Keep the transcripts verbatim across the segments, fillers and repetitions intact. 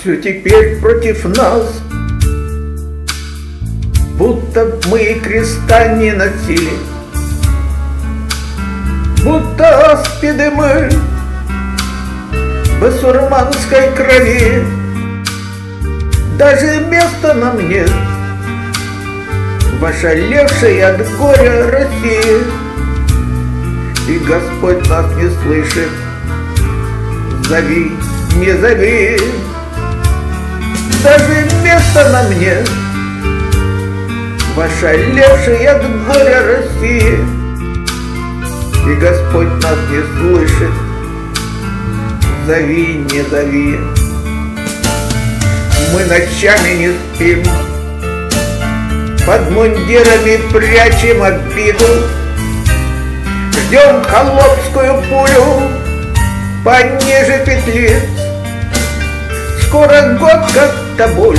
Все теперь против нас, будто б мы и креста не носили, будто аспиды мы басурманской крови. Даже места нам нет в ошалевшей от горя России, и Господь нас не слышит. Зови, не зови, даже места нам нет в ошалевшей от горя России, и Господь нас не слышит. Зови, не зови. Мы ночами не спим, под мундирами прячем обиду, ждем холопскую пулю пониже петлиц. Скоро год, как Тобольск,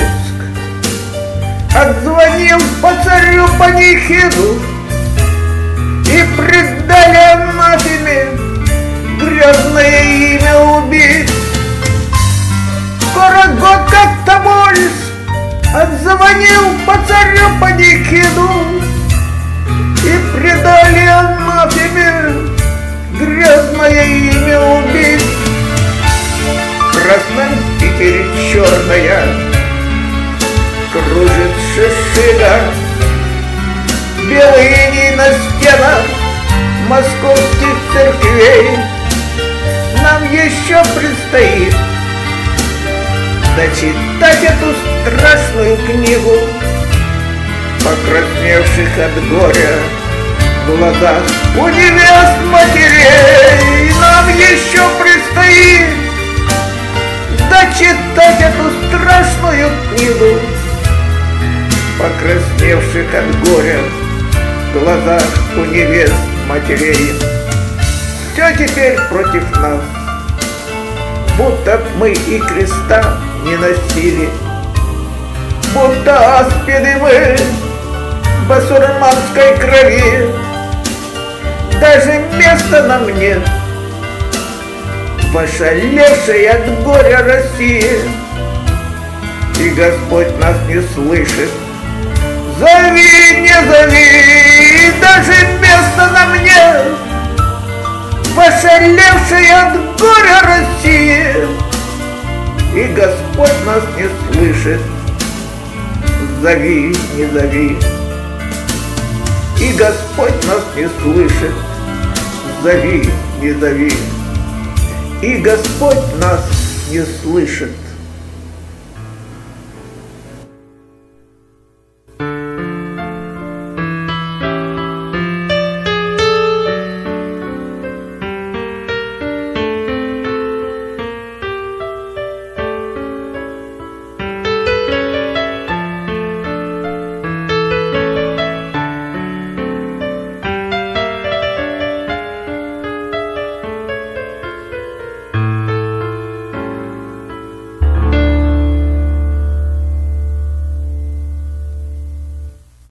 отзвоним по царю панихиду и предали анафеме грязное имя убить. Скоро год, как Тобольск, отзвонил по царю панихиду и предали анафеме грязное имя убить. В красном Питере черная кружит шишига, белый иней на стенах московских церквей. Нам еще предстоит дочитать эту страшную книгу, покрасневших от горя в глазах у невест матерей. Нам еще предстоит дочитать эту страшную книгу, покрасневших от горя в глазах у невест матерей. Все теперь против нас, будто мы и креста не носили, будто аспиды мы басурманской крови. Даже места нам нет в ошалевшей от горя России, и Господь нас не слышит. Зови, не зови, даже места нам нет в ошалевшей от горя России, и Господь нас не слышит. Зови, не зови, и Господь нас не слышит. Зови, не зови, и Господь нас не слышит.